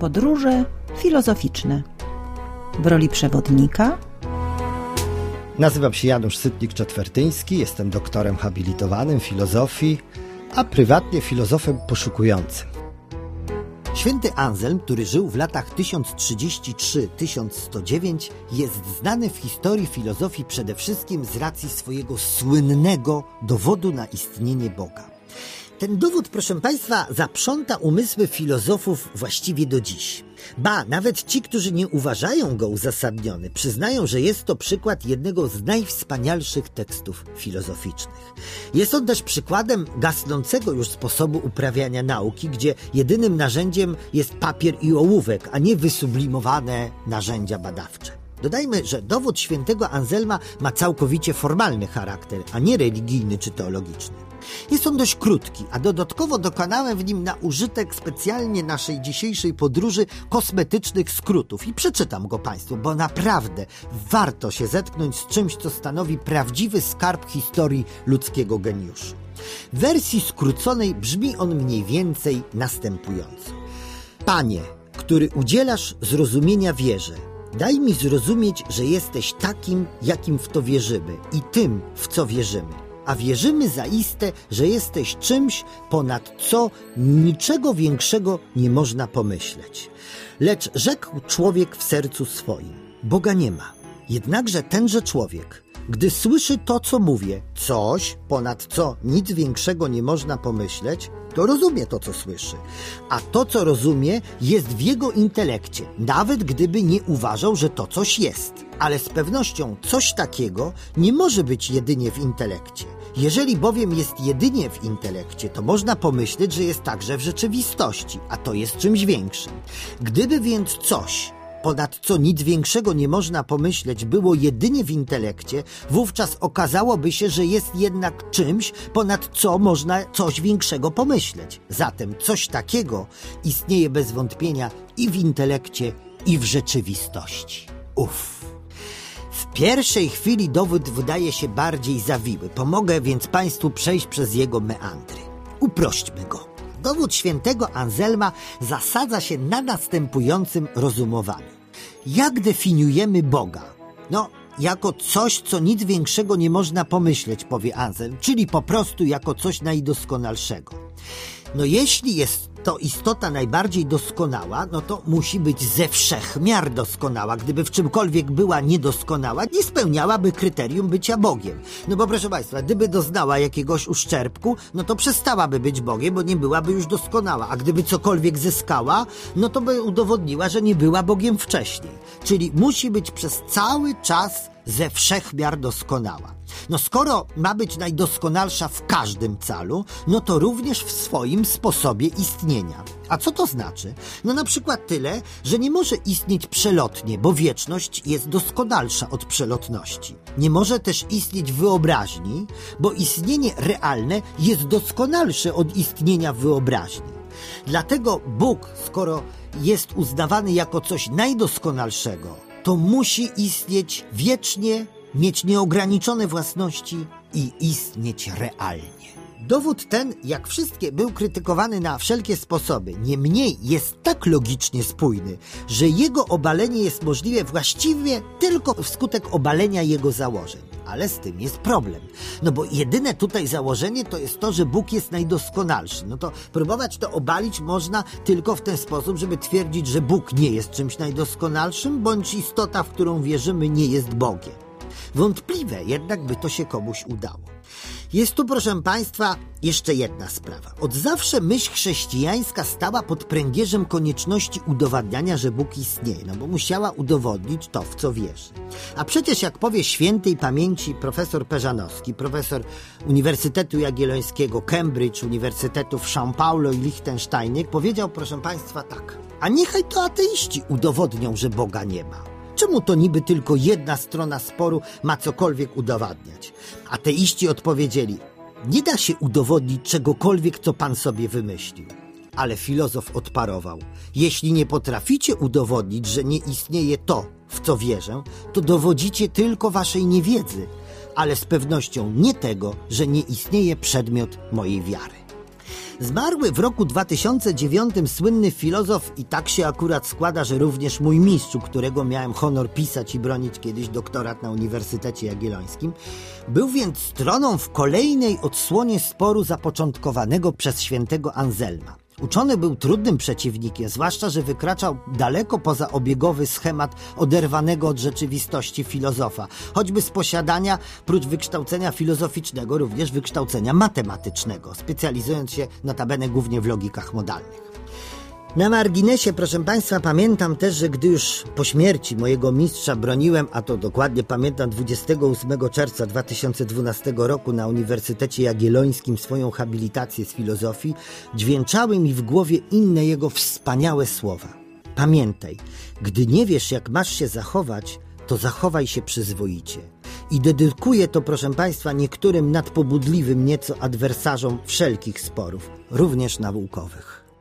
Podróże filozoficzne. W roli przewodnika nazywam się Janusz Sytnik-Czetwertyński, jestem doktorem habilitowanym filozofii, a prywatnie filozofem poszukującym. Święty Anselm, który żył w latach 1033-1109, jest znany w historii filozofii przede wszystkim z racji swojego słynnego dowodu na istnienie Boga. Ten dowód, proszę Państwa, zaprząta umysły filozofów właściwie do dziś. Ba, nawet ci, którzy nie uważają go uzasadniony, przyznają, że jest to przykład jednego z najwspanialszych tekstów filozoficznych. Jest on też przykładem gasnącego już sposobu uprawiania nauki, gdzie jedynym narzędziem jest papier i ołówek, a nie wysublimowane narzędzia badawcze. Dodajmy, że dowód świętego Anselma ma całkowicie formalny charakter, a nie religijny czy teologiczny. Jest on dość krótki, a dodatkowo dokonałem w nim na użytek specjalnie naszej dzisiejszej podróży kosmetycznych skrótów i przeczytam go Państwu, bo naprawdę warto się zetknąć z czymś, co stanowi prawdziwy skarb historii ludzkiego geniuszu. W wersji skróconej brzmi on mniej więcej następująco. Panie, który udzielasz zrozumienia wierze, daj mi zrozumieć, że jesteś takim, jakim w to wierzymy i tym, w co wierzymy. A wierzymy zaiste, że jesteś czymś, ponad co niczego większego nie można pomyśleć. Lecz rzekł człowiek w sercu swoim, Boga nie ma. Jednakże tenże człowiek, gdy słyszy to, co mówię, coś, ponad co nic większego nie można pomyśleć, to rozumie to, co słyszy. A to, co rozumie, jest w jego intelekcie, nawet gdyby nie uważał, że to coś jest. Ale z pewnością coś takiego nie może być jedynie w intelekcie. Jeżeli bowiem jest jedynie w intelekcie, to można pomyśleć, że jest także w rzeczywistości, a to jest czymś większym. Gdyby więc coś, ponad co nic większego nie można pomyśleć, było jedynie w intelekcie, wówczas okazałoby się, że jest jednak czymś, ponad co można coś większego pomyśleć. Zatem coś takiego istnieje bez wątpienia i w intelekcie, i w rzeczywistości. W pierwszej chwili dowód wydaje się bardziej zawiły. Pomogę więc Państwu przejść przez jego meandry. Uprośćmy go. Dowód świętego Anselma zasadza się na następującym rozumowaniu. Jak definiujemy Boga? Jako coś, co nic większego nie można pomyśleć, powie Anselm, czyli po prostu jako coś najdoskonalszego. Jeśli jest to istota najbardziej doskonała, to musi być ze wszech miar doskonała. Gdyby w czymkolwiek była niedoskonała, nie spełniałaby kryterium bycia Bogiem. Bo proszę Państwa, gdyby doznała jakiegoś uszczerbku, to przestałaby być Bogiem, bo nie byłaby już doskonała. A gdyby cokolwiek zyskała, to by udowodniła, że nie była Bogiem wcześniej. Czyli musi być przez cały czas ze wszech miar doskonała. Skoro ma być najdoskonalsza w każdym calu, to również w swoim sposobie istnienia. A co to znaczy? Na przykład tyle, że nie może istnieć przelotnie, bo wieczność jest doskonalsza od przelotności. Nie może też istnieć w wyobraźni, bo istnienie realne jest doskonalsze od istnienia w wyobraźni. Dlatego Bóg, skoro jest uznawany jako coś najdoskonalszego, to musi istnieć wiecznie, mieć nieograniczone własności i istnieć realnie. Dowód ten, jak wszystkie, był krytykowany na wszelkie sposoby. Niemniej jest tak logicznie spójny, że jego obalenie jest możliwe właściwie tylko wskutek obalenia jego założeń. Ale z tym jest problem. Bo jedyne tutaj założenie to jest to, że Bóg jest najdoskonalszy. To próbować to obalić można tylko w ten sposób, żeby twierdzić, że Bóg nie jest czymś najdoskonalszym, bądź istota, w którą wierzymy, nie jest Bogiem. Wątpliwe jednak by to się komuś udało. Jest tu, proszę Państwa, jeszcze jedna sprawa. Od zawsze myśl chrześcijańska stała pod pręgierzem konieczności udowadniania, że Bóg istnieje, bo musiała udowodnić to, w co wierzy. A przecież, jak powie świętej pamięci profesor Peżanowski, profesor Uniwersytetu Jagiellońskiego, Cambridge, Uniwersytetów São Paulo i Liechtensteinie, powiedział, proszę Państwa, tak. A niechaj to ateiści udowodnią, że Boga nie ma. Czemu to niby tylko jedna strona sporu ma cokolwiek udowadniać? Ateiści odpowiedzieli, nie da się udowodnić czegokolwiek, co Pan sobie wymyślił. Ale filozof odparował, jeśli nie potraficie udowodnić, że nie istnieje to, w co wierzę, to dowodzicie tylko waszej niewiedzy, ale z pewnością nie tego, że nie istnieje przedmiot mojej wiary. Zmarły w roku 2009 słynny filozof, i tak się akurat składa, że również mój mistrz, u którego miałem honor pisać i bronić kiedyś doktorat na Uniwersytecie Jagiellońskim, był więc stroną w kolejnej odsłonie sporu zapoczątkowanego przez świętego Anselma. Uczony był trudnym przeciwnikiem, zwłaszcza że wykraczał daleko poza obiegowy schemat oderwanego od rzeczywistości filozofa, choćby z posiadania, prócz wykształcenia filozoficznego, również wykształcenia matematycznego, specjalizując się notabene głównie w logikach modalnych. Na marginesie, proszę Państwa, pamiętam też, że gdy już po śmierci mojego mistrza broniłem, a to dokładnie pamiętam 28 czerwca 2012 roku na Uniwersytecie Jagiellońskim swoją habilitację z filozofii, dźwięczały mi w głowie inne jego wspaniałe słowa. Pamiętaj, gdy nie wiesz, jak masz się zachować, to zachowaj się przyzwoicie. I dedykuję to, proszę Państwa, niektórym nadpobudliwym nieco adwersarzom wszelkich sporów, również naukowych.